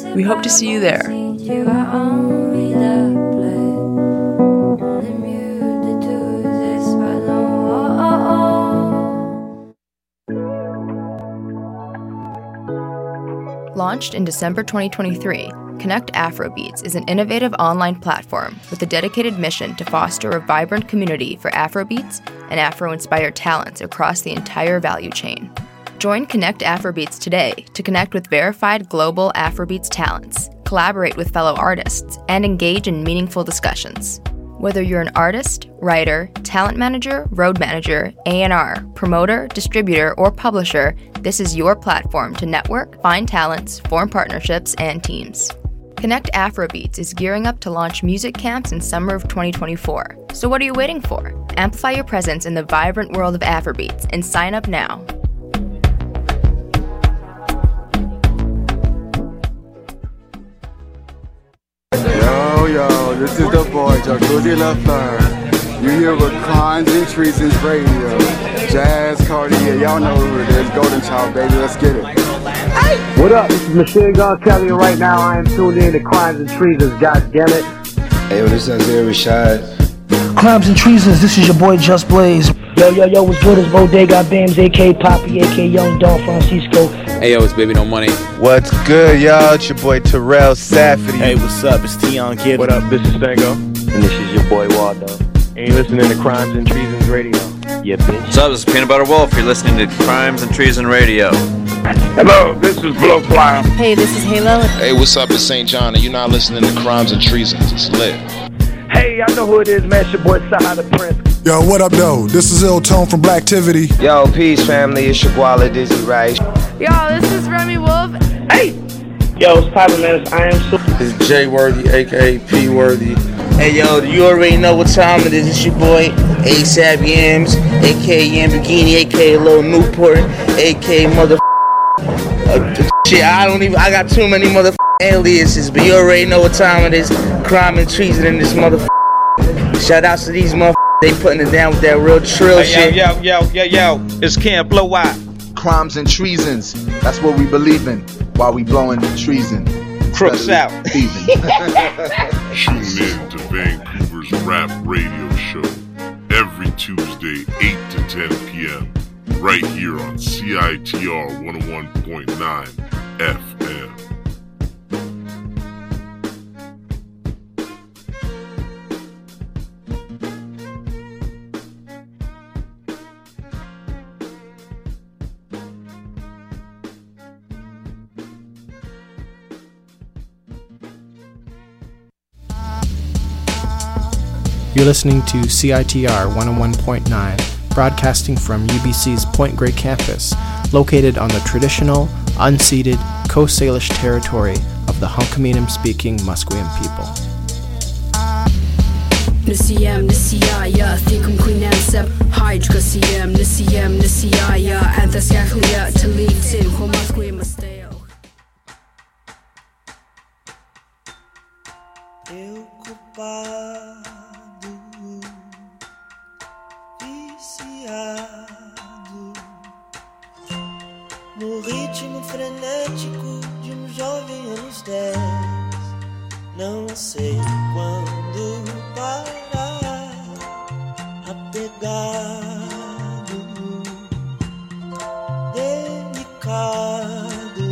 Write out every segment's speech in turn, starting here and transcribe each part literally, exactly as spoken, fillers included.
We hope to see you there. Launched in December twenty twenty-three, Connect Afrobeats is an innovative online platform with a dedicated mission to foster a vibrant community for Afrobeats and Afro-inspired talents across the entire value chain. Join Connect Afrobeats today to connect with verified global Afrobeats talents, collaborate with fellow artists, and engage in meaningful discussions. Whether you're an artist, writer, talent manager, road manager, A and R, promoter, distributor, or publisher, this is your platform to network, find talents, form partnerships, and teams. Connect Afrobeats is gearing up to launch music camps in summer of twenty twenty-four. So what are you waiting for? Amplify your presence in the vibrant world of Afrobeats and sign up now. Yo, yo, this is the boy, Jacuzzi LaFleur. You here with Crimes and Treasons Radio. Jazz, Cartier, y'all know who it is. Golden Child, baby, let's get it. Hey! What up? This is Machine Gun Kelly, and right now I am tuned in to Crimes and Treasons, goddammit. Hey, yo, this is Isaiah Rashad. Crimes and Treasons, this is your boy Just Blaze. Yo, yo, yo, what's good? It's Bodega Bams, a k a. Poppy, a k a. Young Don Francisco. Hey, yo, it's Baby No Money. What's good, y'all? It's your boy Terrell Safety. Hey, what's up? It's Tion Kid. What up? This is Stango. And this is your boy Waldo. And you're listening to Crimes and Treasons Radio. Yeah, bitch. What's up? This is Peanut Butter Wolf. You're listening to Crimes and Treason Radio. Hello, this is Blowfly. Hey, this is Halo. Hey, what's up? It's Saint John, and you're not listening to Crimes and Treasons. It's lit. Hey, I know who it is, man. It's your boy Saha the Prince. Yo, what up, though? This is Il Tone from Blacktivity. Yo, peace, family. It's your Guala Dizzy Rice. Yo, this is Remy Wolf. Hey! Yo, it's Papa Man. It's I Am So. This is Jay Worthy, a k a. P Worthy. Hey, yo, you already know what time it is. It's your boy ASAP Yams, a k a. Yambagini, a k a. Lil Newport, a k a. Mother. Uh, shit, I don't even. I got too many mother aliases, but you already know what time it is. Crime and treason in this mother. Shout outs to these mother. They putting it down with that real trill hey, shit. Yo, yo, yo, yo, yo. It's Camp Blow Out. Crimes and treasons. That's what we believe in while we blowing treason. Crooks out. Tune in to Vancouver's Rap Radio Show every Tuesday, eight to ten p.m. right here on C I T R one oh one point nine F M. You're listening to C I T R one oh one point nine, broadcasting from U B C's Point Grey campus, located on the traditional, unceded Coast Salish territory of the Hunkaminam-speaking Musqueam people. Nisiyam nisiyaya thikum quinansab hydra siyam nisiyam nisiyaya antaskaklia talitin homasqueam masteo. No ritmo frenético de um jovem anos dez, não sei quando parar, apegado, delicado,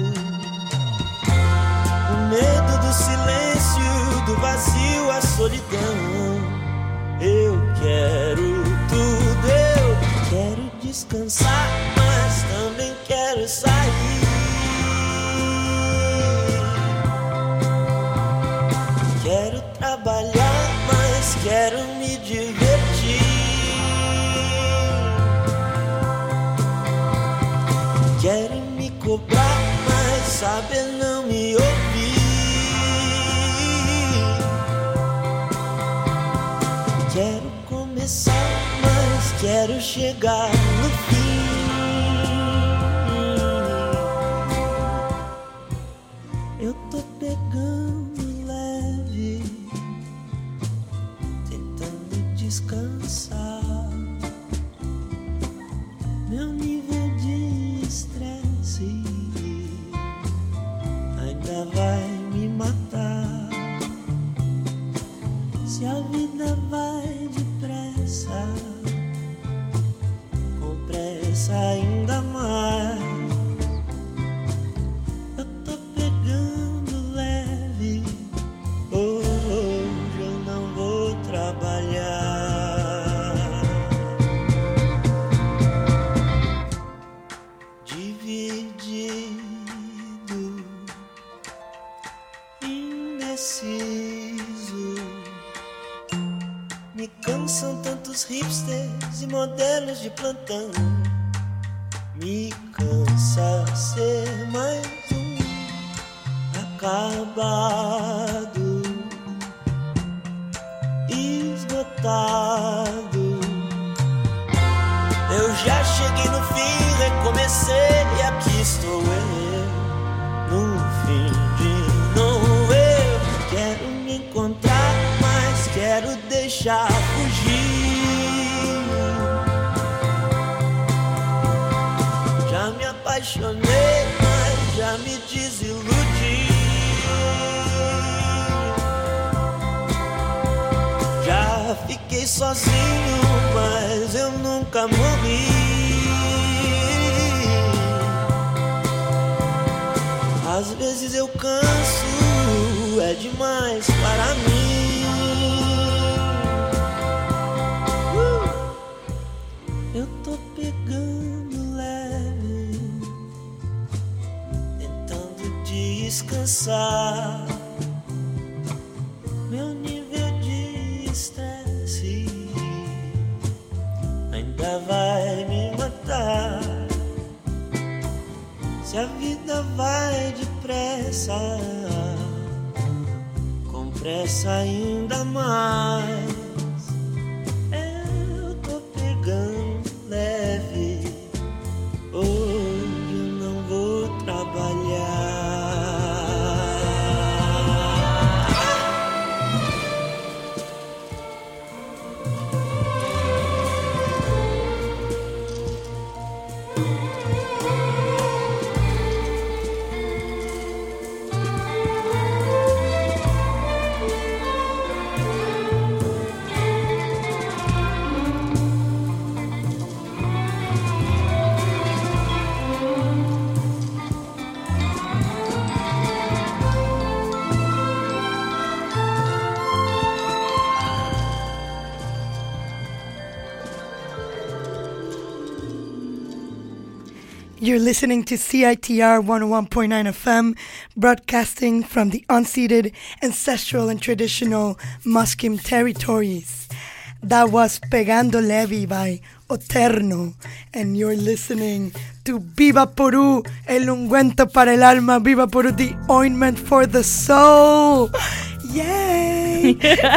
o medo do silêncio, do vazio, a solidão. Eu quero tudo, eu quero descansar, mas também quero sair. Quero trabalhar, mas quero me divertir. Quero me cobrar, mas saber não me ouvir. Quero começar, mas quero chegar no fim. Eu tô pegando leve, tentando descansar. Meu nível de estresse ainda vai matar. Se a vida vai depressa, com pressa ainda mais. Eu tô pegando leve, hoje eu não vou trabalhar. Dividido, indeciso, me cansam tantos hipsters e modelos de plantão. Me cansa ser mais um acabado, esgotado. Eu já cheguei no fim, recomecei e aqui estou eu, no fim de novo eu. Quero me encontrar, mas quero deixar fugir. Já me apaixonei, mas já me desiludi. Já fiquei sozinho, mas eu nunca morri. Às vezes eu canso, é demais para mim. uh! Eu tô pegando leve, tentando descansar. Meu nível de estresse ainda vai me matar. Se a vida vai depressa, com pressa ainda mais. Eu tô pegando leve, hoje eu não vou trabalhar. You're listening to C I T R one oh one point nine F M, broadcasting from the unceded, ancestral and traditional Musqueam territories. That was Pegando Leve by Oterno, and you're listening to Viva Porú, el ungüento para el alma, Viva Porú, the ointment for the soul. Yay!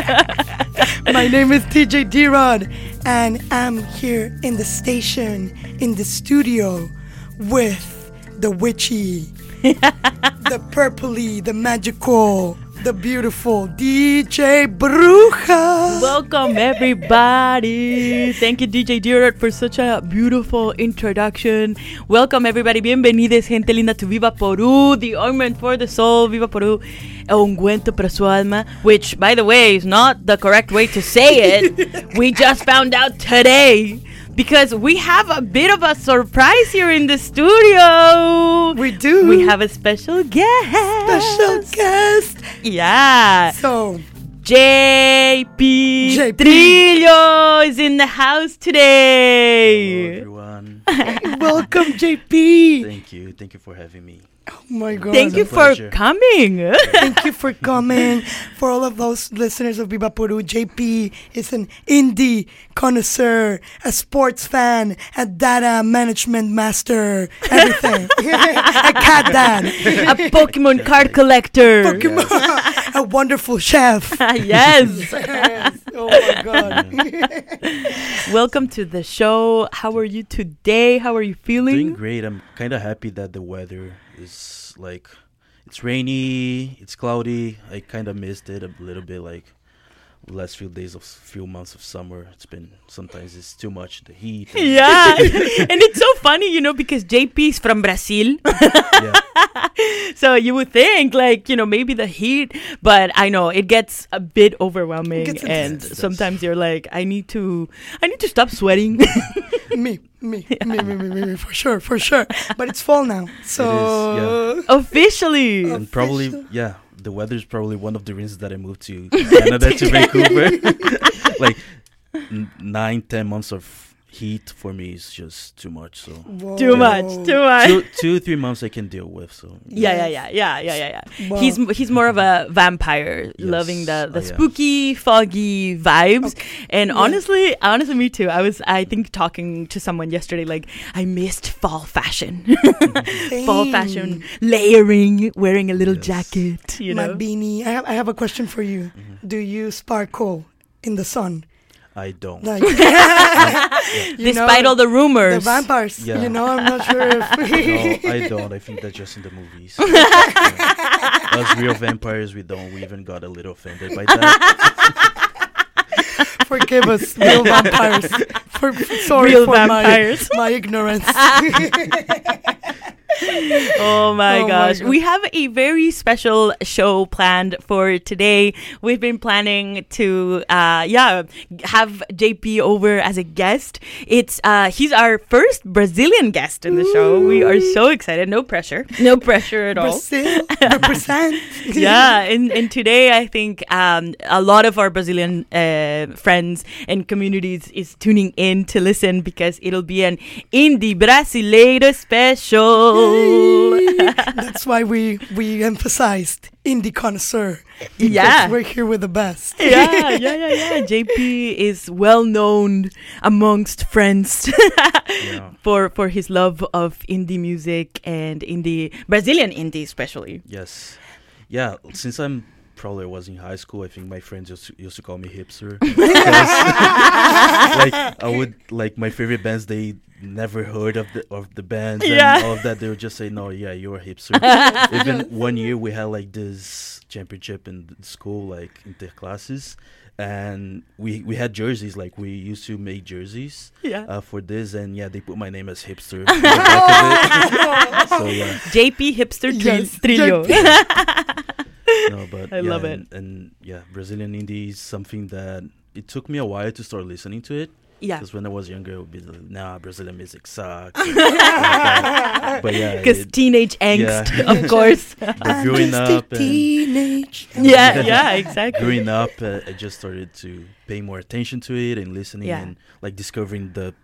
My name is T J D-Rod, and I'm here in the station, in the studio, with the witchy, the purpley, the magical, the beautiful D J Bruja. Welcome everybody. Thank you D J D-Rod for such a beautiful introduction. Welcome everybody. Bienvenidos gente linda to Viva Porú, the ointment for the soul. Viva Porú, el ungüento para su alma, which by the way is not the correct way to say it. We just found out today. Because we have a bit of a surprise here in the studio. We do. We have a special guest. Special guest. Yeah. So, J P, J P Trillo is in the house today. Hello, everyone. Welcome, J P. Thank you. Thank you for having me. Oh my God. Thank you for coming. Thank you for coming. For all of those listeners of Viva Porú, J P is an indie connoisseur, a sports fan, a data management master, everything. A cat dad. A Pokemon card collector. Pokemon. Yes. A wonderful chef. Yes. Yes. Oh my God. Welcome to the show. How are you today? How are you feeling? Doing great. I'm kind of happy that the weather is like, it's rainy, it's cloudy. I kind of missed it a little bit, like last few days of few months of summer, it's been sometimes it's too much, the heat. Yeah, and it's so funny, you know, because J P's from Brazil. Yeah. So you would think, like, you know, maybe the heat, but I know it gets a bit overwhelming, Gets and intense. sometimes you're like, I need to, I need to stop sweating. me, me, yeah. me, me, me, me, me, for sure, for sure. But it's fall now, so It is, yeah. officially, And probably, yeah, the weather is probably one of the reasons that I moved to Canada, to Vancouver. Like n- nine, ten months of heat for me is just too much. So Whoa. too much, too much. two, two, three months I can deal with. So Yeah, yeah, yeah, yeah, yeah, yeah, yeah. Wow. He's he's more of a vampire, Yes, loving the the I am. spooky, foggy vibes. Okay. And Yeah. honestly, honestly, me too. I was, I think, talking to someone yesterday. Like, I missed fall fashion, fall Same. fashion, layering, wearing a little Yes. jacket. You My know, beanie. I have, I have a question for you. Mm-hmm. Do you sparkle in the sun? I don't. Like, you despite know, all the rumors. the vampires. Yeah. You know, I'm not sure if. No, I don't. I think that's just in the movies. Yeah. Us real vampires, we don't. We even got a little offended by that. Forgive us, real vampires. For, sorry Real for vampires. my, my ignorance. Oh my Oh my gosh. God. We have a very special show planned for today. We've been planning to uh yeah, have J P over as a guest. It's uh he's our first Brazilian guest in the show. We are so excited. No pressure. No pressure at all. Brazil, represent. Yeah, and, and today I think um, a lot of our Brazilian uh, friends and communities is tuning in to listen because it'll be an Indie Brasileiro special. That's why we we emphasized indie connoisseur. Because Yeah. we're here with the best. yeah, yeah, yeah, yeah. J P is well known amongst friends Yeah. for for his love of indie music and indie Brazilian indie especially. Yes. Yeah, since I'm probably was in high school, I think my friends used to, used to call me hipster. 'Cause, like I would like my favorite bands, they never heard of the of the bands Yeah. and all of that. They would just say, "No, yeah, you're a hipster." Even one year we had like this championship in the school, like interclasses, and we we had jerseys. Like we used to make jerseys Yeah. uh, for this, and yeah, they put my name as hipster. on the back of it. So yeah. J P Hipster tri- Yes, Trillo. No, but I yeah, love it. and, and yeah, Brazilian indie is something that it took me a while to start listening to it. Yeah. Because when I was younger, it would be like, nah, Brazilian music sucks. Like that. But yeah, Because it- teenage angst, yeah. of course. But I'm growing just a up, and teenage. yeah, yeah, exactly. growing up, uh, I just started to pay more attention to it and listening Yeah. and like discovering the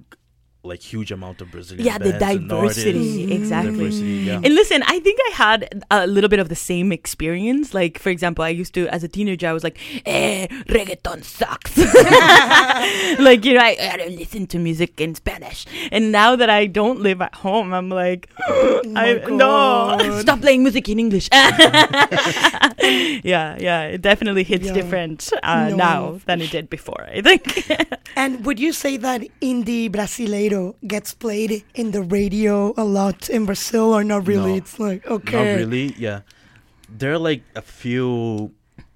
like huge amount of Brazilian Yeah, the bands and diversity, artists. exactly. Diversity, yeah. And listen, I think I had a little bit of the same experience. Like, for example, I used to, as a teenager, I was like, eh, reggaeton sucks. Like, you know, I, I don't listen to music in Spanish. And now that I don't live at home, I'm like, I, no, God. stop playing music in English. yeah, yeah, it definitely hits Yeah. different uh, No. now than it did before, I think. And would you say that indie brasileiro gets played in the radio a lot in Brazil, or not really? No. It's like, okay. Not really, yeah. There are like a few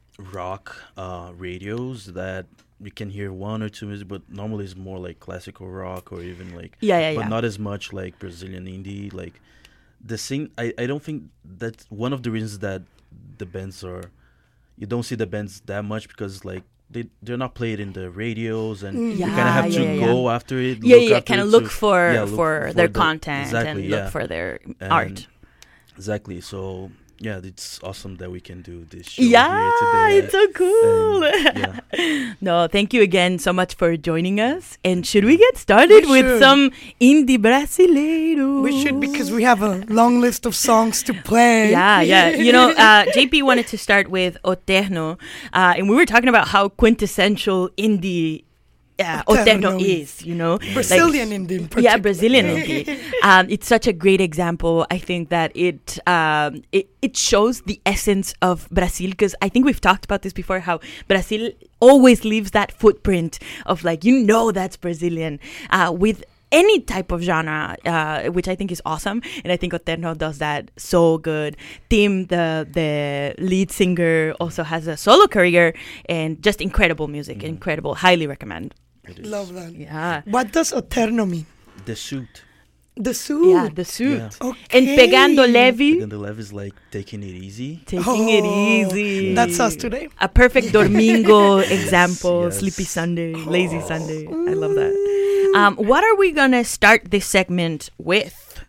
rock uh, radios that you can hear one or two music, but normally it's more like classical rock or even like Yeah, yeah, but yeah. not as much like Brazilian indie. Like the thing, I, I don't think that's one of the reasons that the bands are, you don't see the bands that much because like they they're not played in the radios and Mm. you kind Yeah, of have yeah, to yeah, go yeah. after it. Yeah, look yeah, after kind of it look to- for yeah, look for their the- content exactly, and look yeah. for their And art. Exactly. So yeah, it's awesome that we can do this show Yeah, here today. it's so cool. And, yeah. No, thank you again so much for joining us. And should we get started We with should. some indie brasileiro? We should, because we have a long list of songs to play. Yeah, yeah. You know, uh, J P wanted to start with O Terno, uh, and we were talking about how quintessential indie uh, O O Terno Terno is, you know? Brazilian indie in Yeah, particular. Brazilian indie. Um, it's such a great example. I think that it um, it, it shows the essence of Brazil, because I think we've talked about this before, how Brazil always leaves that footprint of like, you know, that's Brazilian uh, with any type of genre, uh, which I think is awesome. And I think Oterno does that so good. Tim, the the lead singer, also has a solo career and just incredible music. Mm. Incredible. Highly recommend. Love that. Yeah. What does Oterno mean? The suit. The suit. Yeah, the suit. Yeah. Okay. And Pegando Leve. Pegando Leve is like taking it easy. Taking oh, it easy. That's us today. A perfect Domingo example. Yes. Sleepy Sunday, oh. Lazy Sunday. I love that. Um, what are we going to start this segment with?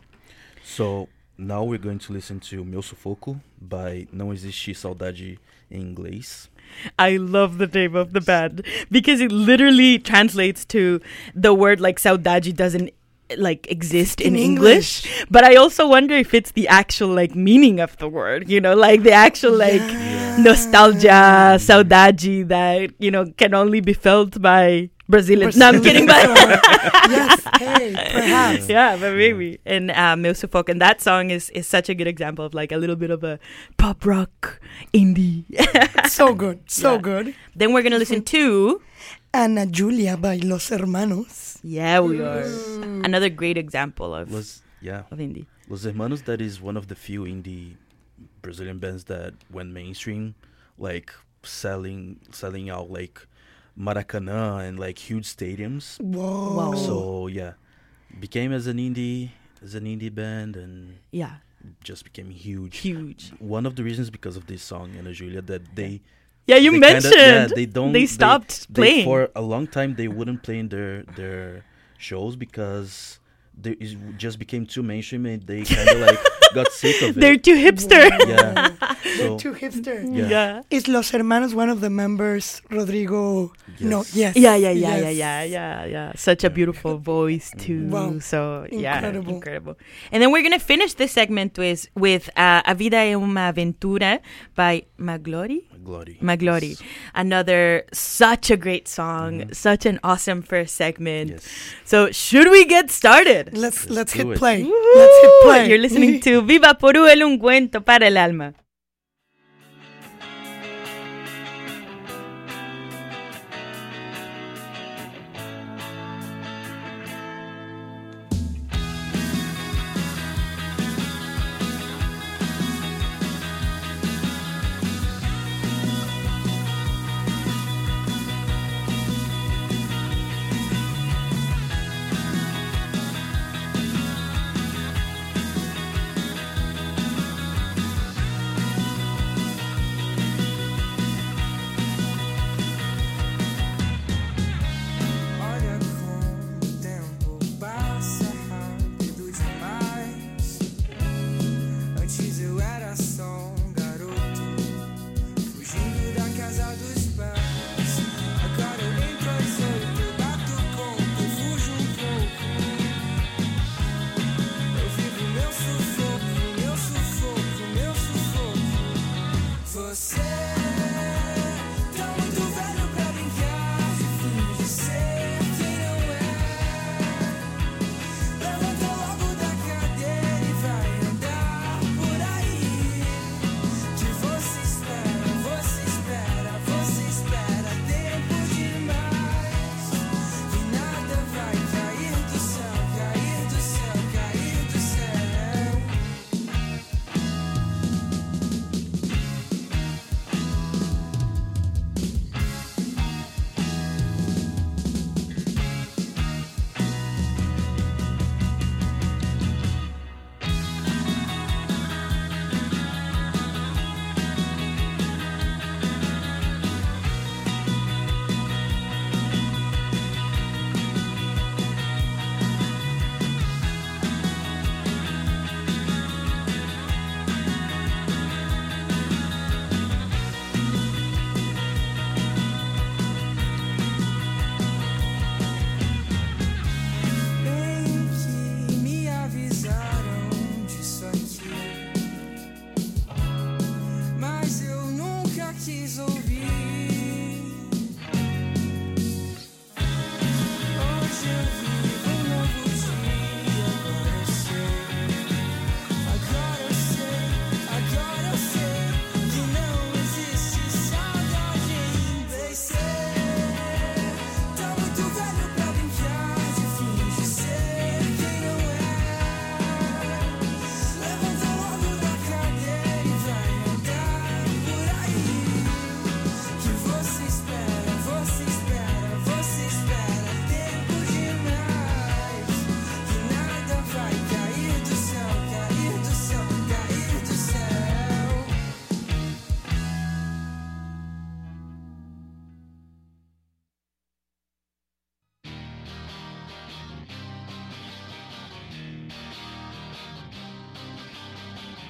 So now we're going to listen to Meu Sufoco by Não Existe Saudade em Inglês. I love the name of the band because it literally translates to the word like saudade doesn't like exist in, in English. English, but I also wonder if it's the actual like meaning of the word, you know, like the actual like yeah. nostalgia, saudade that, you know, can only be felt by Brazilians. No, I'm kidding, but yes, hey, perhaps. Yeah, but maybe. And uh, Meu Sufoco, and that song is is such a good example of like a little bit of a pop rock indie. So good, so yeah. good. Then we're gonna listen to Ana Julia by Los Hermanos. Yeah, we are. Mm. Another great example of Los, yeah. of indie. Los Hermanos, that is one of the few indie Brazilian bands that went mainstream, like selling selling out like Maracanã and like huge stadiums. Whoa. Wow. So yeah, became as an indie as an indie band and yeah, just became huge. Huge. One of the reasons because of this song, Ana Julia, that they yeah you they mentioned kinda, yeah, they don't they stopped they, playing they, for a long time. They wouldn't play in their their shows because they it just became too mainstream and they kind of like got sick of it. They're too hipster. Wow. Yeah. They're So, too hipster. Yeah. yeah. Is Los Hermanos one of the members, Rodrigo? Yes. No, yes. Yeah, yeah, yeah, yes. yeah, yeah, yeah, yeah. Such a beautiful voice too. Wow. So yeah, Incredible. incredible. And then we're gonna finish this segment with with uh, A Vida é uma Aventura by Maglori. Glory. Maglori. Yes. Another such a great song, mm-hmm. such an awesome first segment. Yes. So should we get started? Let's let's, Let's hit it. play. Woo-hoo! Let's hit play. You're listening to Viva Porú, el ungüento para el alma.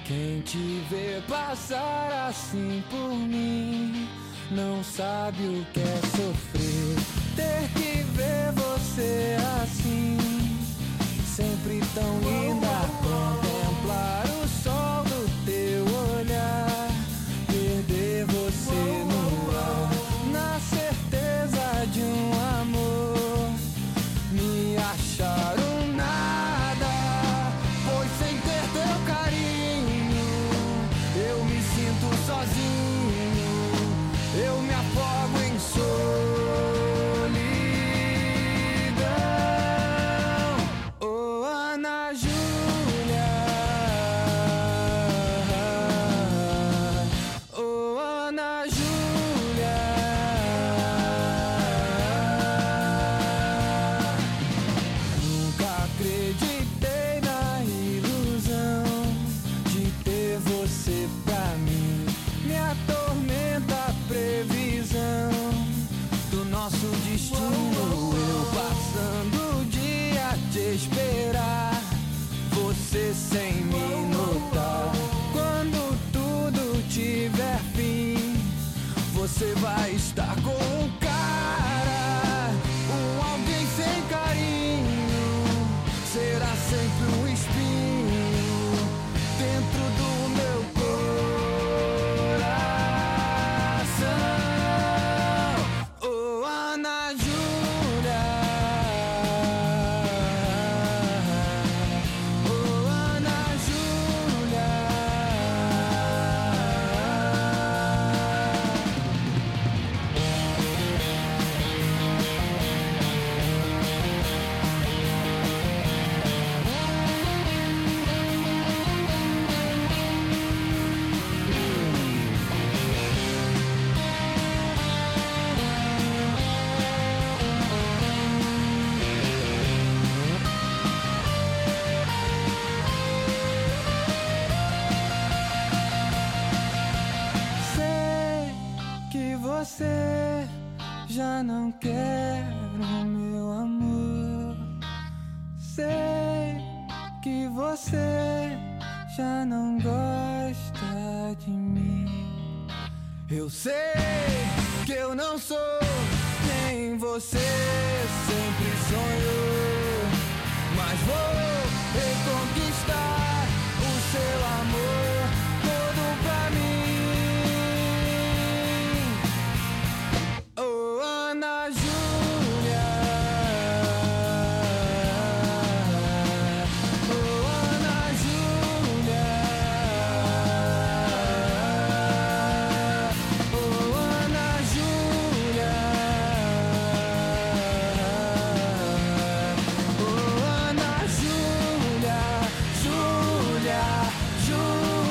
Quem te vê passar assim por mim não sabe o que é sofrer. Ter que ver você assim, sempre tão linda. Contemplar o sol do teu olhar, perder você no ar, na certeza de um amor. Me achar um nada, pois sem ter teu carinho eu me sinto sozinho, eu me afogo em solidão. Oh, Ana Júlia, oh, Ana Júlia, nunca acreditei na ilusão de ter você pra mim. Me atormenta a previsão do nosso destino. Eu passando o dia a te esperar, você sem me notar. Quando tudo tiver fim, você vai estar com um cara, um alguém sem carinho. Será sempre um espinho dentro do meu coração. Oh, Ana Júlia, oh, Ana Júlia. Sei que você já não quer o meu amor. Sei que você já não gosta de mim. Eu sei que eu não sou quem você sempre sonhou, mas vou reconquistar o seu amor todo pra mim. Oh, Ana Júlia, oh, Ana Júlia, oh, Ana Júlia, oh, Ana Júlia, Júlia, Júlia.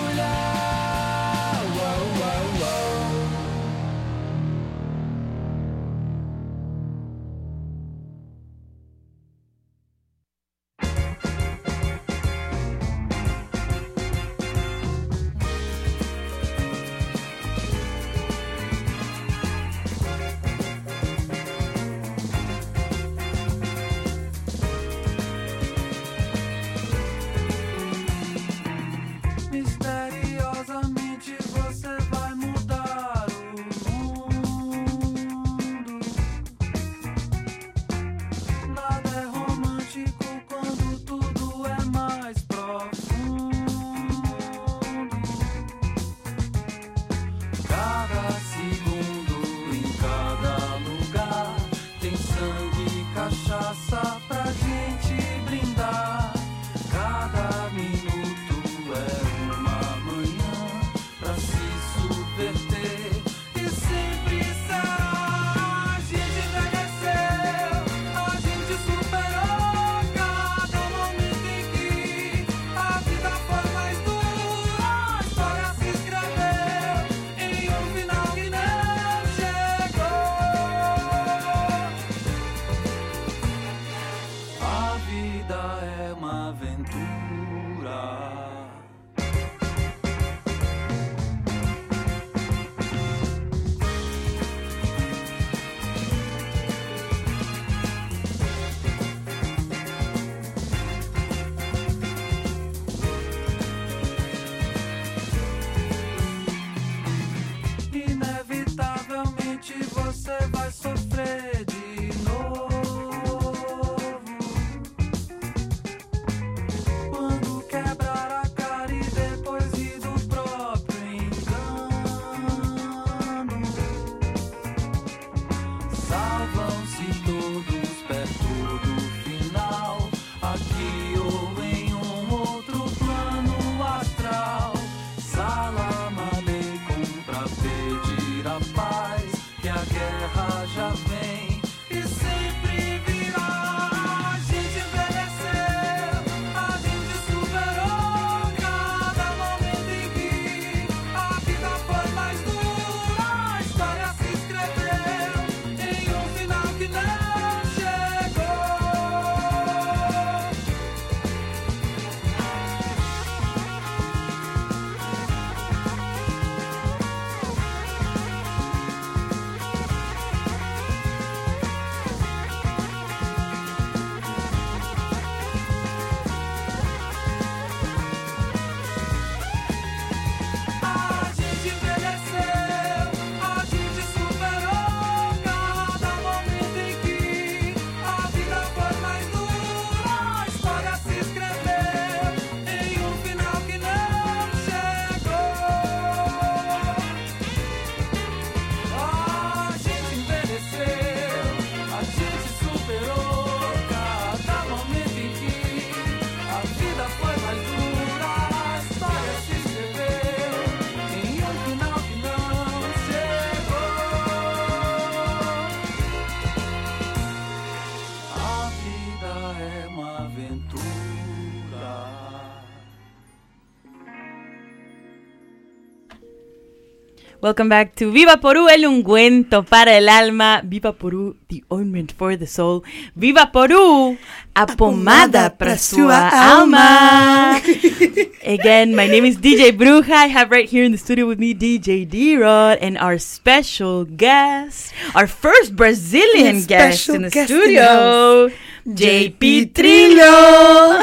Welcome back to Viva Porú, el ungüento para el alma. Viva Porú, the ointment for the soul. Viva Porú, a pomada para su alma. Again, my name is D J Bruja. I have right here in the studio with me D J D-Rod and our special guest, our first Brazilian Yes, guest special in the guest in the studio, J P Trillo.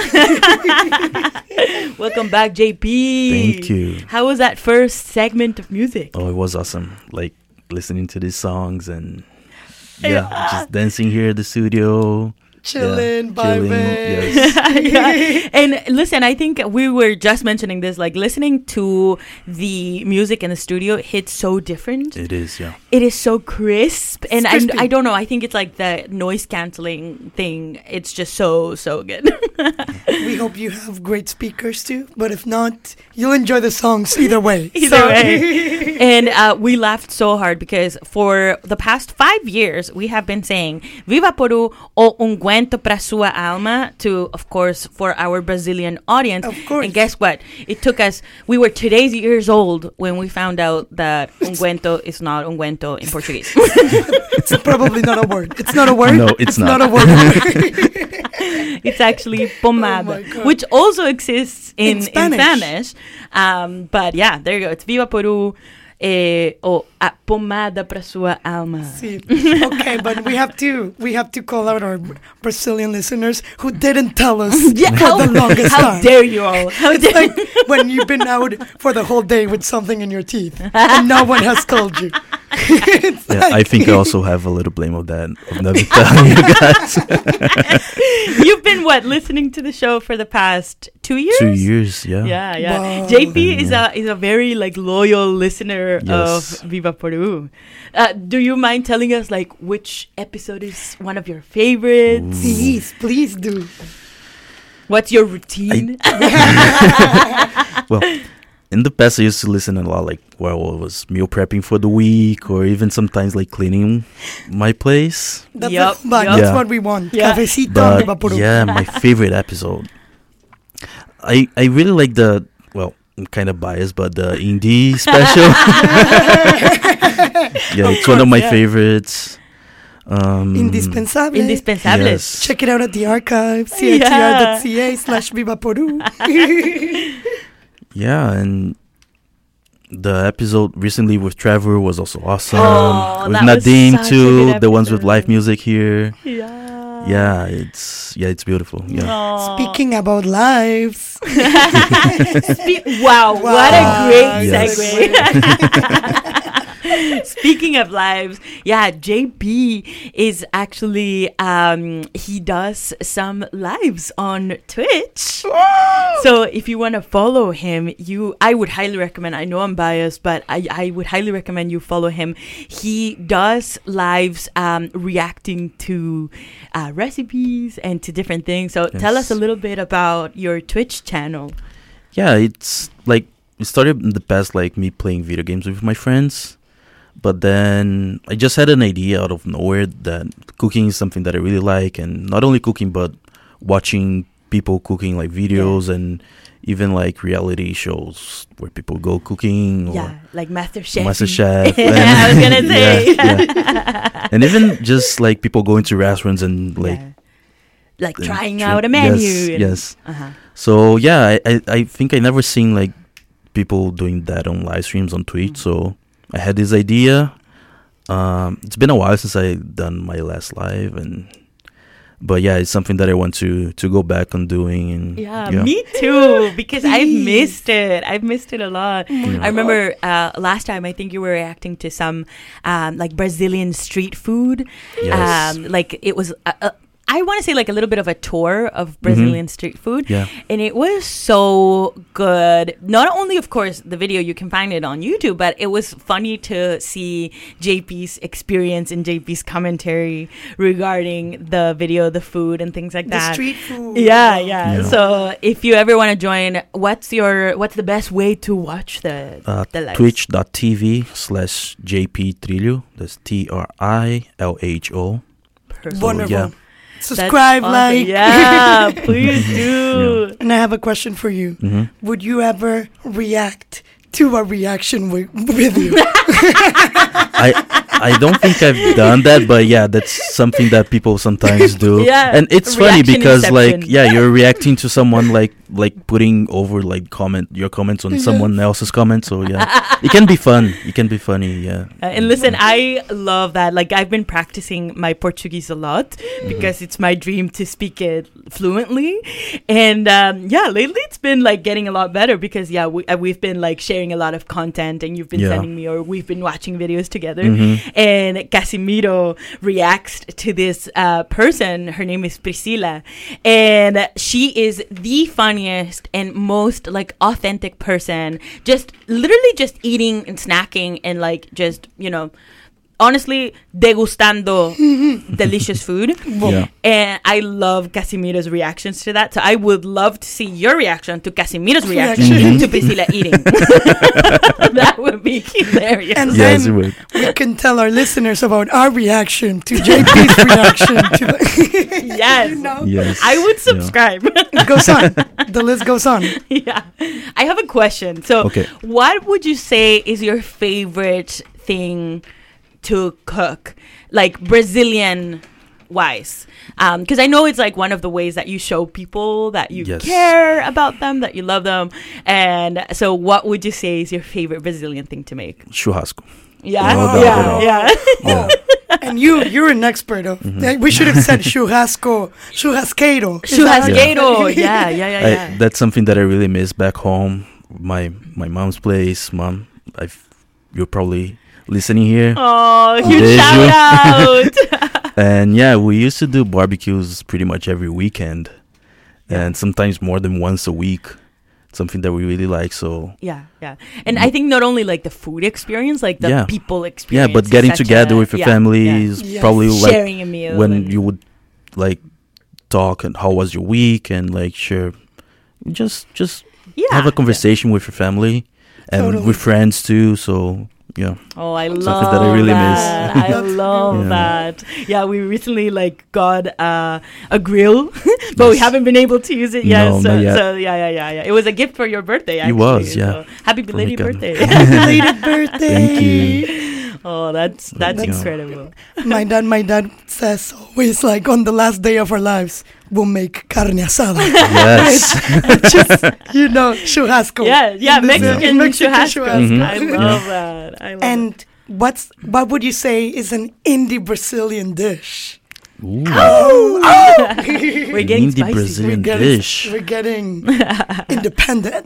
Welcome back, J P. Thank you. How was that first segment of music? Oh, it was awesome. Like listening to these songs and yeah, just dancing here at the studio. Chilling, yeah, vibing. Yes. Yeah. And listen, I think we were just mentioning this, like listening to the music in the studio hits so different. It is, yeah. It is so crisp. And I, crispy. I don't know, I think it's like the noise canceling thing. It's just so, so good. We hope you have great speakers too, but if not, you'll enjoy the songs either way. Either So- way. And uh, we laughed so hard because for the past five years, we have been saying Viva Porú o ungüento para sua alma to, of course, for our Brazilian audience. Of course. And guess what? It took us, we were today's years old when we found out that ungüento is not ungüento in Portuguese. It's probably not a word. It's not a word. No, it's not. a word. It's actually pomada, Oh my God. which also exists in, In in Spanish. Spanish. Um, but yeah, there you go. It's Viva Porú eh, o a pomada para sua alma. Sí. Okay, but we have to we have to call out our Brazilian listeners who didn't tell us Yeah, for how, the longest how time. dare you all? How It's dare like when you've been out for the whole day with something in your teeth and no one has told you. It's Yeah, like- I think I also have a little blame of that. Of never telling you guys. You've been what listening to the show for the past two years? Two years, yeah. Yeah, yeah. Wow. J P is Yeah. a is a very like loyal listener Yes. of Viva Porú. Uh, do you mind telling us like which episode is one of your favorites? Please, please do. What's your routine? Well, in the past, I used to listen a lot, like while I was meal prepping for the week, or even sometimes like cleaning my place. That's, Yup, the- but yup. that's Yeah. what we want. Yeah. Cafecito But Viva Porú. yeah, my favorite episode. I I really like the well, I'm kind of biased, but the indie special. Yeah, Of it's one of course, my yeah. favorites. Um, Indispensable. Indispensables. Yes. Check it out at the archive, C I T R dot C A slash Viva Porú. Yeah, and the episode recently with Trevor was also awesome. Oh, with that was Nadim such a too, good the ones with live episode. music here. Yeah. Yeah, it's yeah, it's beautiful. Yeah. Aw. Speaking about lives. Spe- wow, what a Wow, great Yes. segue. Speaking of lives, yeah, J P is actually um he does some lives on Twitch. So if you want to follow him, you I would highly recommend. I know I'm biased, but I, I would highly recommend you follow him. He does lives um reacting to uh, recipes and to different things. So tell us Yes. a little bit about your Twitch channel. Yeah, it's like it started in the past, like me playing video games with my friends. But then I just had an idea out of nowhere that cooking is something that I really like, and not only cooking, but watching people cooking, like videos and even like reality shows where people go cooking or Yeah, like MasterChef. MasterChef. I was gonna say. Yeah, yeah. And even just like people going to restaurants and like Yeah. Like and trying tr- out a menu. Yes, and- yes. Uh-huh. So yeah, I, I, I think I never seen like people doing that on live streams on Twitch. So I had this idea. Um, it's been a while since I done my last live, and but yeah, it's something that I want to to go back on doing. And Yeah, me too, because I've missed it. I've missed it a lot. I remember uh, last time, I think you were reacting to some um, like Brazilian street food. Yes. Um, like it was, uh, uh, I want to say like a little bit of a tour of Brazilian street food. Yeah. And it was so good. Not only, of course, the video, you can find it on YouTube, but it was funny to see J P's experience and J P's commentary regarding the video, the food, and things like The that. street food. Yeah, yeah, Yeah. So if you ever want to join, what's your what's the best way to watch the Uh, the live? Twitch.tv slash JP Trilho. That's T R I L H O. Perfect. Wonderful. yeah. Subscribe, That's like. awesome. Yeah, please do. And I have a question for you. Mhm. Would you ever react to a reaction with, with you. I I don't think I've done that, but yeah, that's something that people sometimes do. Yeah, and it's funny reaction because inception. like yeah, you're reacting to someone like like putting over like comment your comments on Yes. someone else's comments. So yeah, it can be fun. It can be funny. Yeah. Uh, and listen, I love that. Like, I've been practicing my Portuguese a lot Mm-hmm. because it's my dream to speak it fluently. And um, yeah, lately it's been like getting a lot better because yeah, we, uh, we've been like sharing a lot of content, and you've been Yeah. sending me, or we've been watching videos together. Mhm. And Casimiro reacts to this uh, person. Her name is Priscilla, and she is the funniest and most like authentic person. Just literally just eating and snacking and like just, you know, honestly degustando delicious food. Yeah. And I love Casimiro's reactions to that. So I would love to see your reaction to Casimiro's reaction Reaction. to Priscilla eating. That would be hilarious. And Yes, it then would. we can tell our listeners about our reaction to J P's reaction to the Yes. You know? Yes. I would Yeah. subscribe. It goes on. The list goes on. Yeah. I have a question. So, Okay. what would you say is your favorite thing to cook? Like Brazilian wise? Because I know it's like one of the ways that you show people that you Yes. care about them, that you love them. And so, what would you say is your favorite Brazilian thing to make? Churrasco. Yeah. No doubt at yeah. all. Yeah. Yeah. And you, you're an expert of. Mhm. We should have said churrasco, churrasqueiro. Is that- Churrasqueiro. Yeah. Yeah. Yeah. Yeah. I, that's something that I really miss back home. My my mom's place. Mom, I've you're probably listening here. Oh, huge Beijo. shout out. And yeah, we used to do barbecues pretty much every weekend, and sometimes more than once a week. Something that we really like. So Yeah, yeah. And I think not only like the food experience, like the Yeah. people experience. yeah, but is getting such together a- with your yeah, family yeah. is Yes. probably like Sharing a meal when and- you would like talk and how was your week and like share, just just Yeah, have a yeah. conversation with your family and Totally. with friends too. So yeah. Oh, I Something love that I really miss. that. I That's love Yeah. that. Yeah, we recently like got uh, a grill, but we Yes. haven't been able to use it yet. No, so, not yet. so yeah, yeah, yeah, yeah. It was a gift for your birthday. Actually, was, yeah. So happy For belated Mika. birthday! Belated birthday. Thank you. Oh, that's that's Thank you. incredible. My dad, my dad says always like on the last day of our lives, we'll make carne asada. Yes. Which is, you know, churrasco. Yeah, yeah, In this- Mexican, in Mexican churrasco. Mhm. I love that. I love And what's what would you say is an indie Brazilian dish? Ooh. Oh, oh. We're getting Indie spicy. Brazilian We're getting, dish. we're getting independent.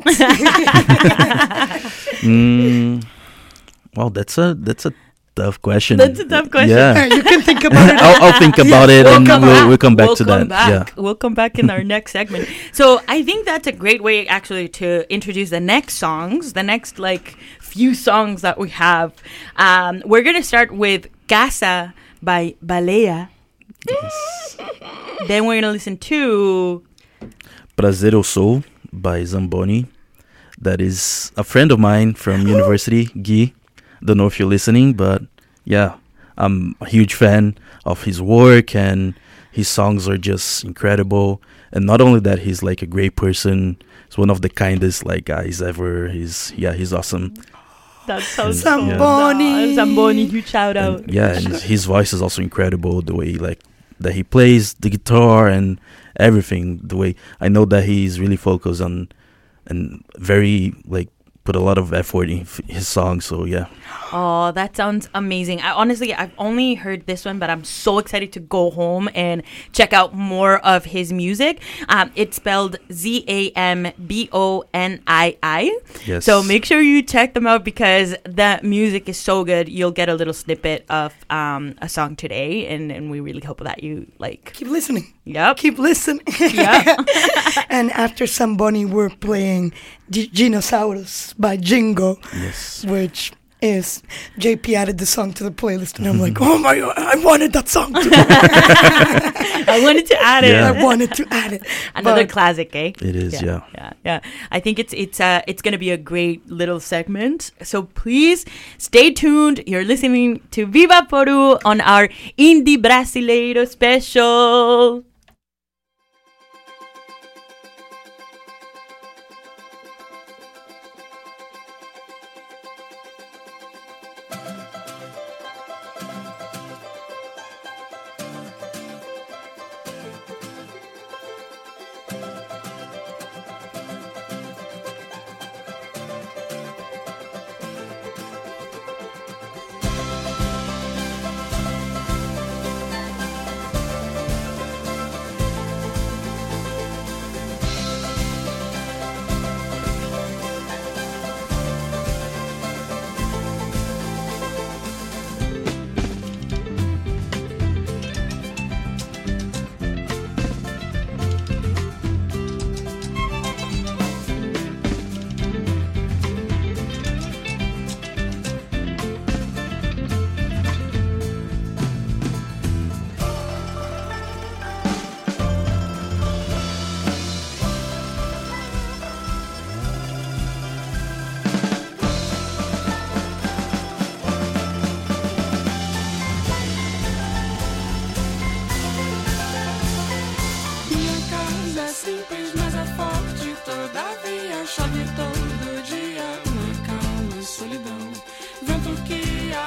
Mm, well, that's a that's a tough question. That's a tough question. Yeah. You can think about it. I'll, I'll think about it We'll and come we'll, back. we'll come back We'll to come that. back. Yeah. We'll come back in our next segment. So I think that's a great way actually to introduce the next songs, the next like few songs that we have. Um, we're gonna start with Casa by Baleia. Then we're gonna listen to Prazer Eu Sou by Zamboni. That is a friend of mine from university, Guy. Don't know if you're listening, but yeah, I'm a huge fan of his work and his songs are just incredible. And not only that, he's like a great person. He's one of the kindest like guys ever. He's yeah, he's awesome. that sounds Zamboni. So, Zamboni, huge shout out. And, yeah, and his, his voice is also incredible. The way like that he plays the guitar and everything. The way I know that he's really focused on and very like put a lot of effort in f- his songs. So yeah. Oh, that sounds amazing. I honestly, I've only heard this one, but I'm so excited to go home and check out more of his music. Um, it's spelled Z A M B O N I I. Yes. So make sure you check them out because the music is so good. You'll get a little snippet of um, a song today, and, and we really hope that you like. Keep listening. Yep. Keep listening. Yeah. And after Zamboni, we're playing G- Dinosaurus by Jingo, Yes. which is J P added the song to the playlist, and I'm like, oh my god, I wanted that song too. I wanted to add it. Yeah. I wanted to add it. Another But classic, eh? It is, yeah. yeah, yeah. I think it's it's uh it's gonna be a great little segment. So please stay tuned. You're listening to Viva Peru on our Indie Brasileiro special.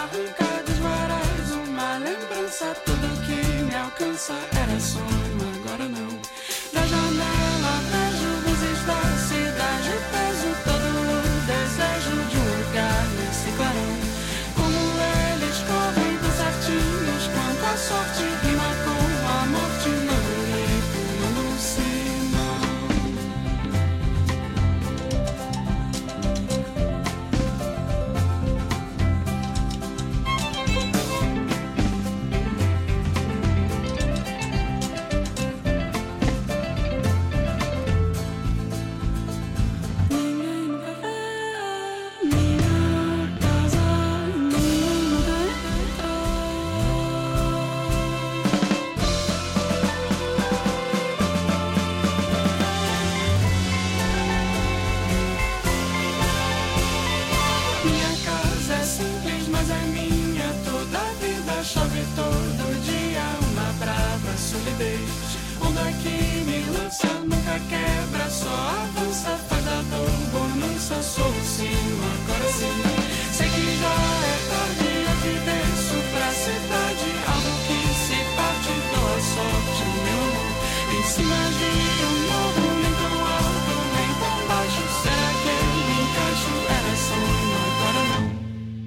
arrancar dos varais uma lembrança. Tudo que me alcança era sonho, agora não. Da janela vejo luzes da cidade, peso todo o desejo de um lugar nesse clarão. Como eles correm tão certinhos quanto a sorte rima com a morte. Não irei pulando um sinal. Chove todo dia uma brava solidez. Onda que me lança, nunca quebra, só avança, faz da dor bonança. Sou o sino, agora sim. Sei que já é tarde, aqui desço pra cidade. Algo que se parte, dou a sorte, meu amor. Em cima de um morro, nem tão alto, nem tão baixo. Será que eu me encaixo? Era sonho, agora não.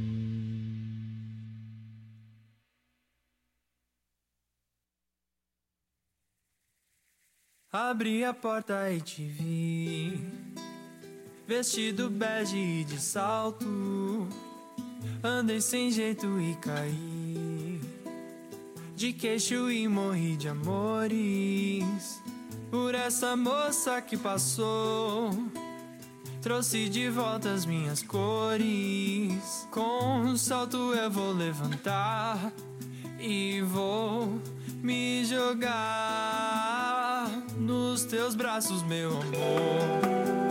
Abri a porta e te vi, vestido bege e de salto. Andei sem jeito e caí, de queixo e morri de amores. Por essa moça que passou, trouxe de volta as minhas cores. Com um salto eu vou levantar e vou me jogar nos teus braços, meu amor.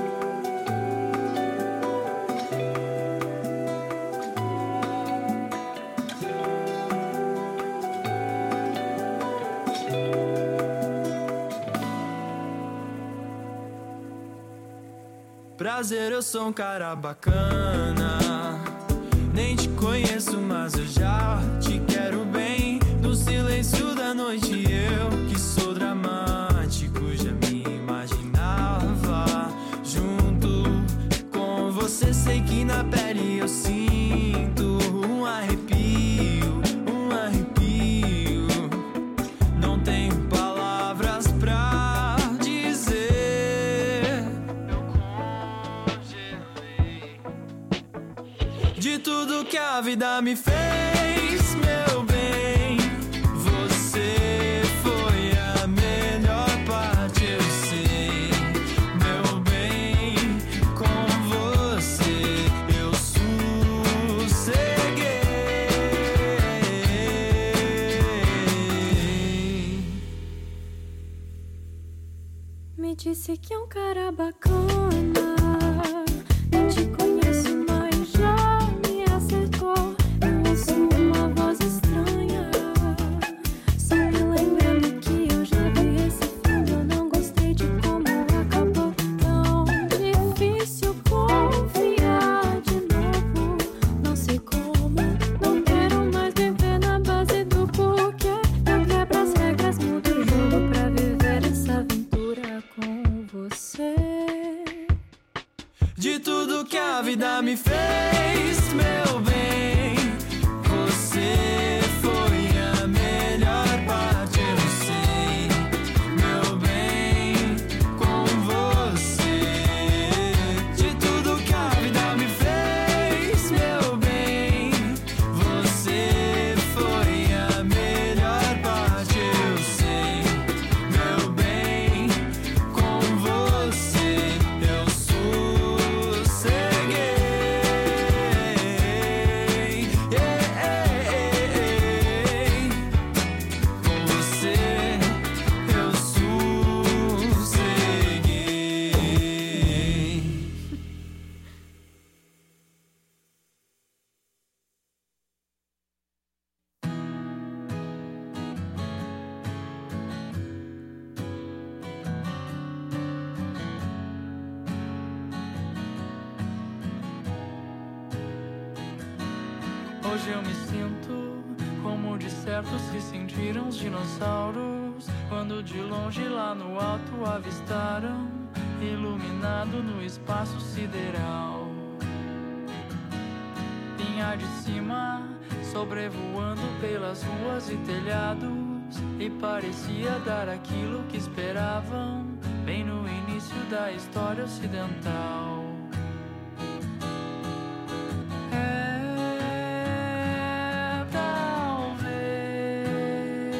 Prazer, eu sou um cara bacana. Nem te conheço, mas eu já te quero bem. No silêncio da noite eu, que sou dramático, já me imaginava junto com você. Sei que na pele eu sinto um arrepio, um arrepio. Não tenho palavras pra dizer. Eu congelei de tudo que a vida me fez, meu bem. Você foi a melhor parte, eu sei, meu bem. Com você eu sosseguei. Me disse que é um cara bacana. Não te conheço, mas já me acertou. Eu ouço uma voz estranha, sempre lembrando que eu já vi esse filme. Eu não gostei de como acabou. Tão difícil confiar de novo. Não sei como, não quero mais viver na base do porquê. Eu quebro as regras, mudo o jogo pra viver essa aventura com você. Hoje eu me sinto como de certos se sentiram os dinossauros, quando de longe lá no alto avistaram, iluminado no espaço sideral. Vinha de cima, sobrevoando pelas ruas e telhados, e parecia dar aquilo que esperavam, bem no início da história ocidental. É, talvez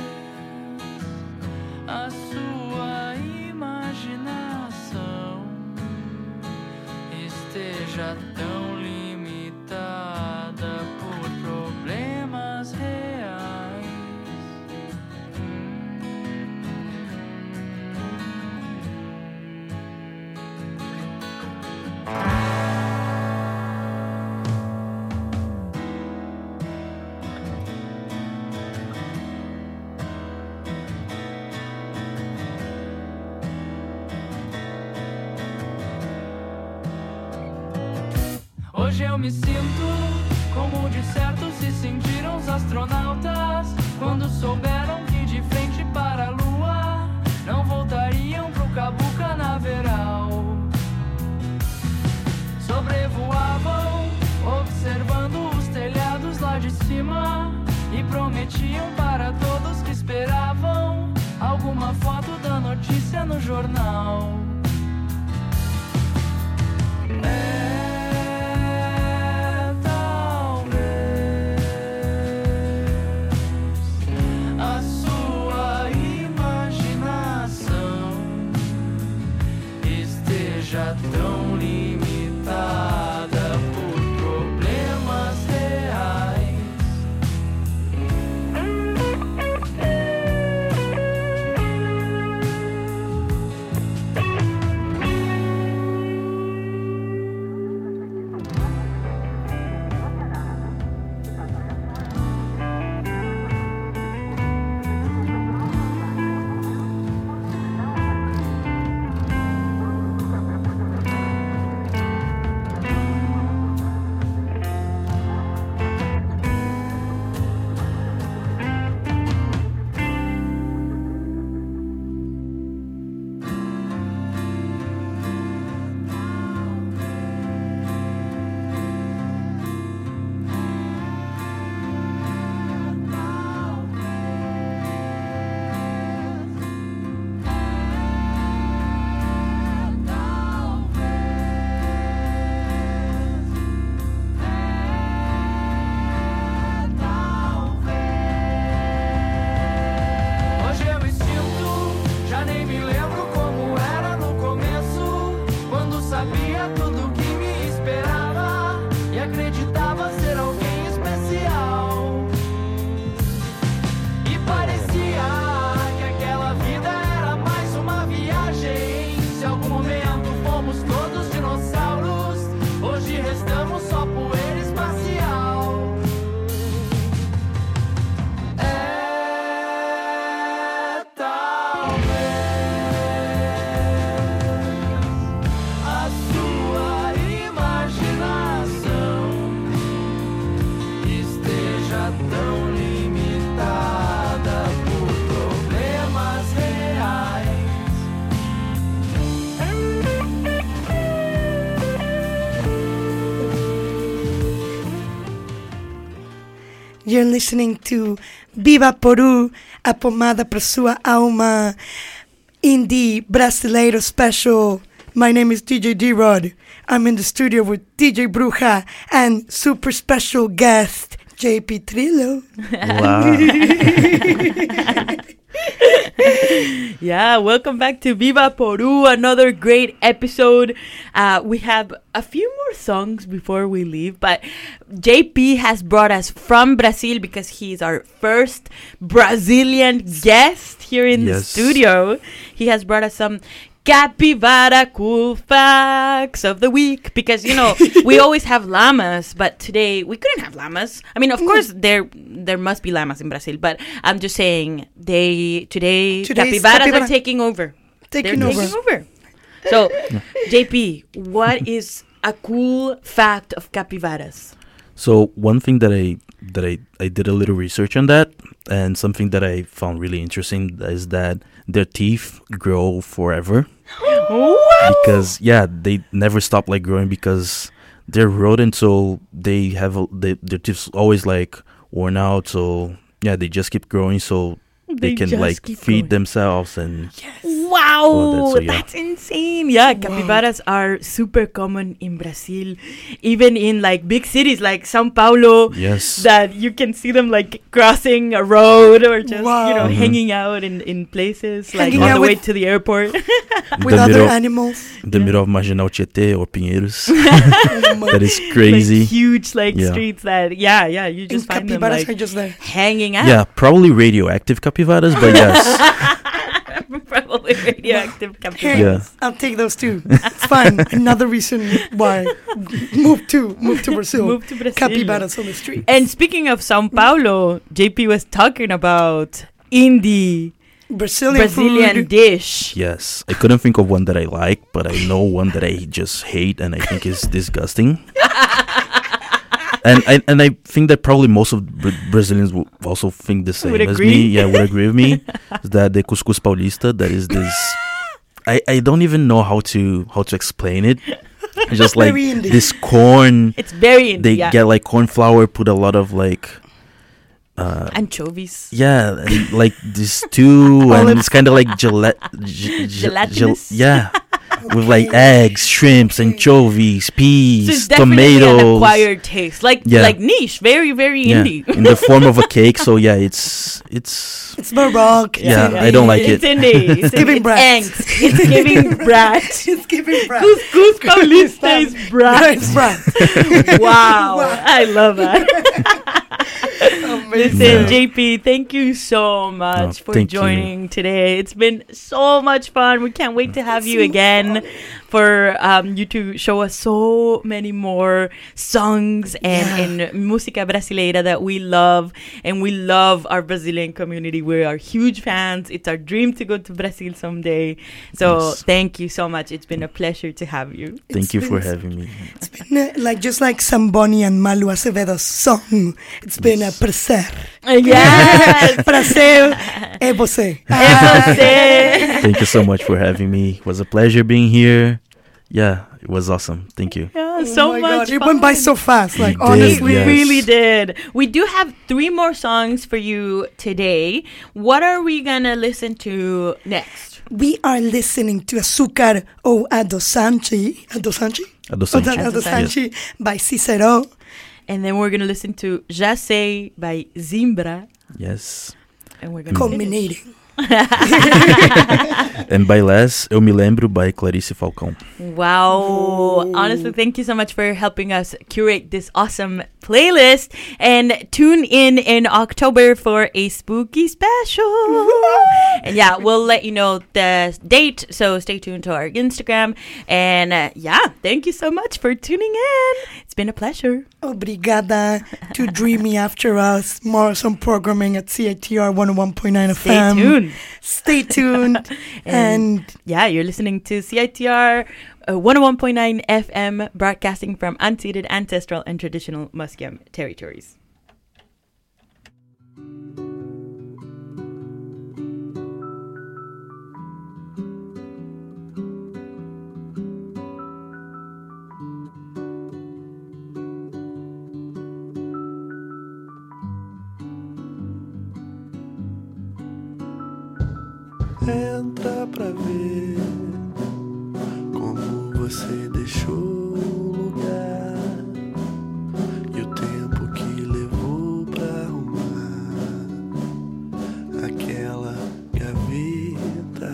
a sua imaginação esteja tão limitada por problemas reais. Hoje eu me sinto como de certo se sentiram os astronautas, quando souberam que de frente para a Lua não voltariam pro Cabo Canaveral. Sobrevoavam, observando os telhados lá de cima, e prometiam para todos que esperavam alguma foto da notícia no jornal. É já tão limitada por problemas reais. You're listening to Viva Peru, a pomada para sua alma, indie brasileiro special. My name is D J D-Rod. I'm in the studio with D J Bruja and super special guest, J P Trillo. Wow. Yeah, welcome back to Viva Peru, another great episode. Uh, we have a few more songs before we leave, but J P has brought us from Brazil because he's our first Brazilian guest here in yes. the studio. He has brought us some capybara cool facts of the week, because you know we always have llamas, but today we couldn't have llamas. I mean, of course there there must be llamas in Brazil, but I'm just saying they today Today's capybaras capybara. are taking over. Taking They're over. taking over. So, J P, what is a cool fact of capybaras? So one thing that I that I, I did a little research on that, and something that I found really interesting is that their teeth grow forever. Because yeah, they never stop like growing because they're rodents, so they have a, they, their teeth always like worn out. So yeah, they just keep growing, so they, They can just like keep feed growing. themselves and Wow, all that, so, yeah. that's insane. Yeah, capybaras are super common in Brazil, even in like big cities like Sao Paulo. Yes. That you can see them like crossing a road or just Wow. you know Mhm. hanging out in, in places like Hanging on out the way with- to the airport. With the other middle, animals. the middle of Marginal Tietê or Pinheiros. my- That is crazy. Like huge like Yeah. streets that yeah yeah you just And find them capybaras like are just there. hanging out. Yeah, probably radioactive capybaras, but yes. Probably radioactive Here, capybaras. Yeah. I'll take those two. It's fine. Another reason why move to move to Brazil. Move to Brazil. Capybaras on the street. And speaking of Sao Paulo, J P was talking about indie Brazilian, Brazilian food. dish. Yes, I couldn't think of one that I like, but I know one that I just hate and I think is disgusting. and I and I think that probably most of Bra- Brazilians will also think the same Would as agree. me. Yeah, would agree with me. Is that the couscous paulista? That is this. I, I don't even know how to how to explain it. It's just like Very indie. this corn. It's very indie. They yeah. get like corn flour, put a lot of like. Uh, anchovies. yeah, and like this stew, and it's kind of like gela- ge- ge- Gelatinous? yeah, with like eggs, shrimps, anchovies, So it's peas, definitely an tomatoes. acquired taste, like Yeah. like niche, very very Yeah, indie. in the form of a cake. So yeah, it's it's It's Baroque. it's Yeah, indie. I don't like It's it. indie. It's, It's giving it's brat. angst. It's giving brat. It's giving brat. Couscous Paulista is brat. It's brat. Wow, I love that. Listen, Yeah. J P, thank you so much No, for thank you. joining today. It's been so much fun. We can't wait to have you again for um, you to show us so many more songs and, and música brasileira that we love. And we love our Brazilian community. We are huge fans. It's our dream to go to Brazil someday. So Yes. thank you so much. It's been a pleasure to have you. Thank It's you for been- having me. It's been uh, like just like Samboni and Malu Acevedo's song. It's been a prazer. Yes. Prazer é você. Thank you so much for having me. It was a pleasure being here. Yeah, it was awesome. Thank you. Yeah, Oh so my much God, it went by so fast. Like It did, honestly, We yes. really did. We do have three more songs for you today. What are we gonna listen to next? we are listening to Açúcar ou Adoçante. Adoçante? Adoçante. Adoçante by Cicero. And then we're gonna listen to Já Sei by Zimbra. Yes. And we're gonna Culminating. And by last, Eu Me Lembro by Clarice Falcão. Wow. Honestly, thank you so much for helping us curate this awesome playlist. And tune in in October for a spooky special. And yeah, we'll let you know the date. So stay tuned to our Instagram. And uh, yeah, thank you so much for tuning in. It's been a pleasure. Obrigada to Dreamy After Us. More some programming at C I T R one oh one point nine Stay F M. tuned. Stay tuned. and yeah, you're listening to C I T R uh, one oh one point nine F M, broadcasting from unceded, ancestral, and traditional Musqueam territories. Entra pra ver como você deixou o lugar e o tempo que levou pra arrumar aquela gaveta.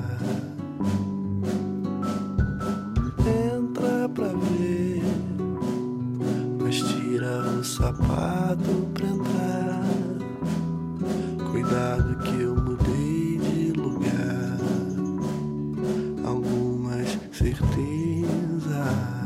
Entra pra ver, mas tira o sapato pra entrar. Cuidado que eu mudei de lugar, algumas certezas.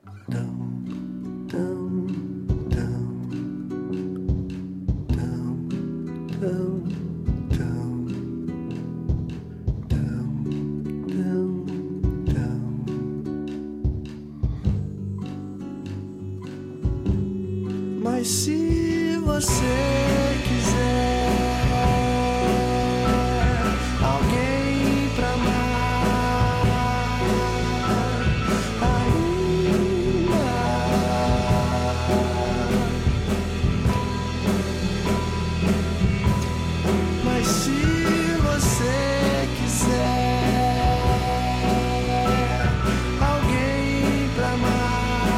Mas se você quiser alguém pra amar, ainda. Mas se você quiser alguém pra amar,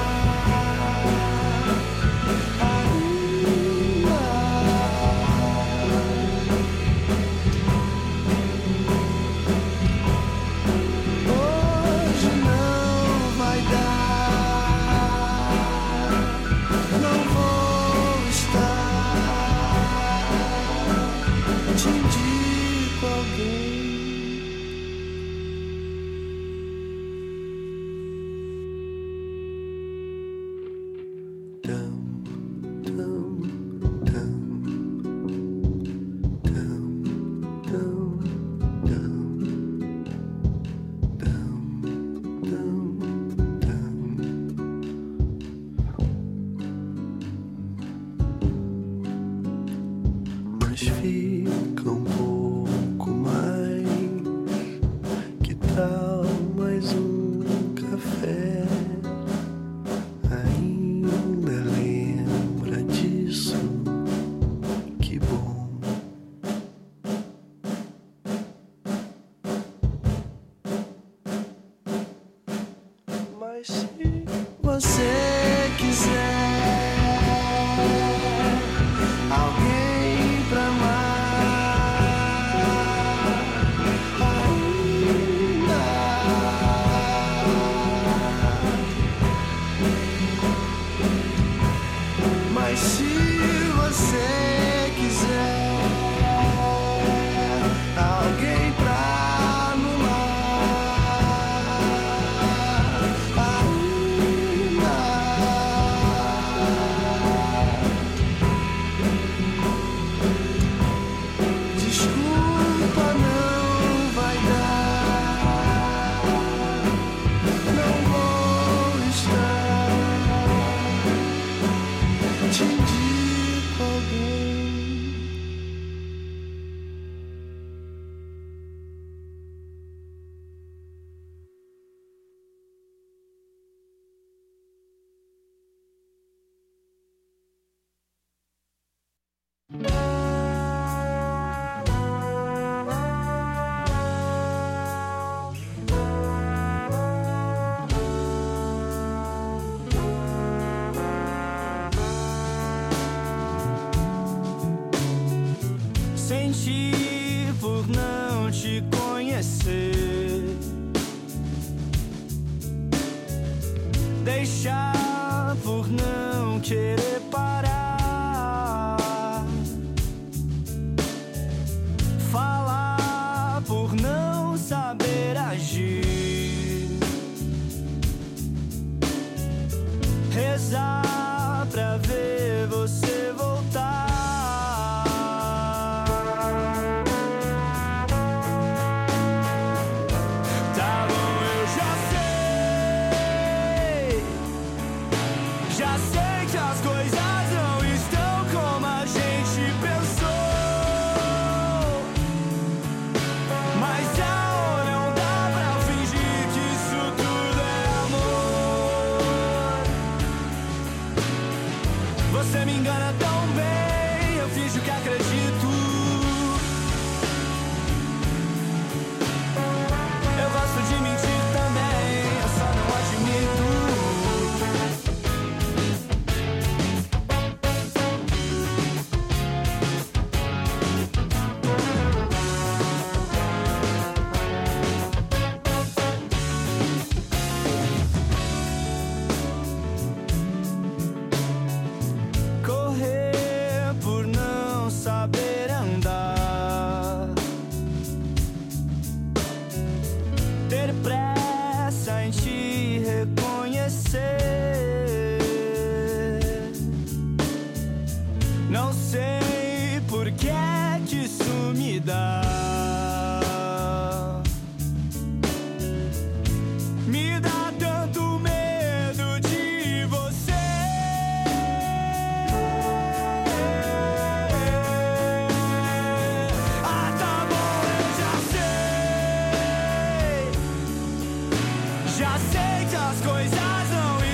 mas fica um pouco mais. Que tal mais um café? Ainda lembra disso? Que bom. Mas se você quiser alguém pra amar, ainda. Mas se você quiser alguém pra senti por não te conhecer, deixar por não querer parar, falar por não saber agir, rezar pra ver você voltar. Você me engana tão bem, eu finjo que acredito. Eu gosto de mentir também, eu só não admito. Correr por não saber andar, ter pressa em te reconhecer, me dá tanto medo de você. Ah, tá bom, eu já sei. Já sei que as coisas não